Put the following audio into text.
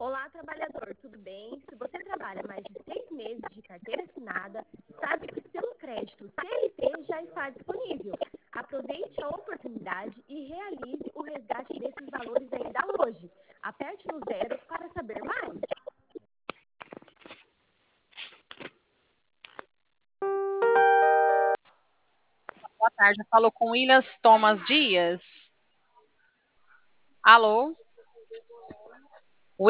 Olá, trabalhador, tudo bem? Se você trabalha mais de 6 meses de carteira assinada, sabe que seu crédito CLT já está disponível. Aproveite a oportunidade e realize o resgate desses valores ainda hoje. Aperte no zero para saber mais. Boa tarde, falou com Williams Thomas Dias. Alô?